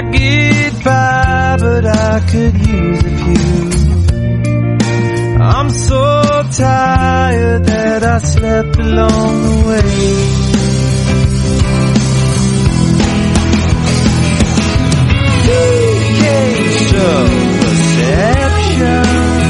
get by, but I could use a few. I'm so tired that I slept along the way. Vacation, perception,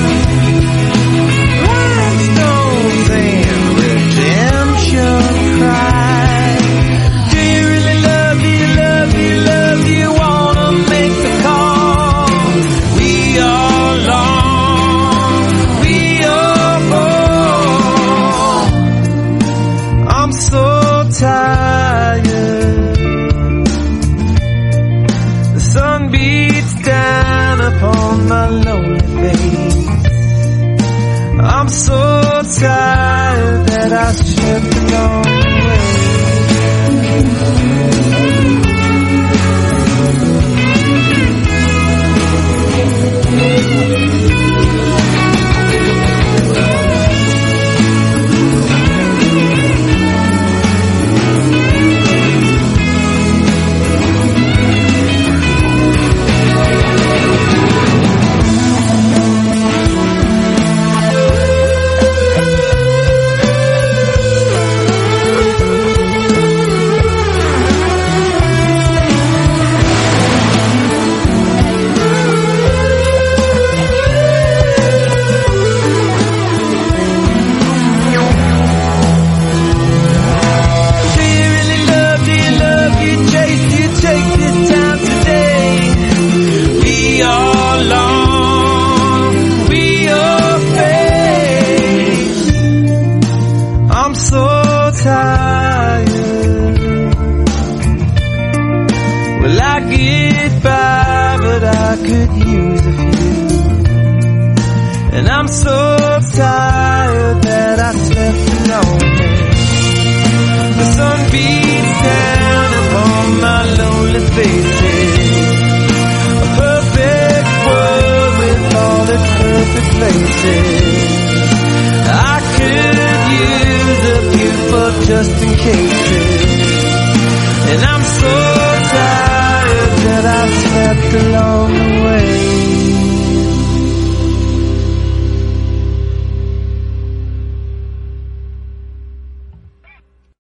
rhinestones and redemption cry. Do you really love, do you love, do you love, do you wanna make the call? We are long, we are bold. I'm so tired. The sun beats down upon my lonely face. I'm so tired that I slept along the way. Well, I get by, but I could use a few. And I'm so tired that I slept alone. The sun beats down upon my lonely faces. A perfect world with all its perfect places. I could use a few for just in cases. And I'm so tired that I slept along.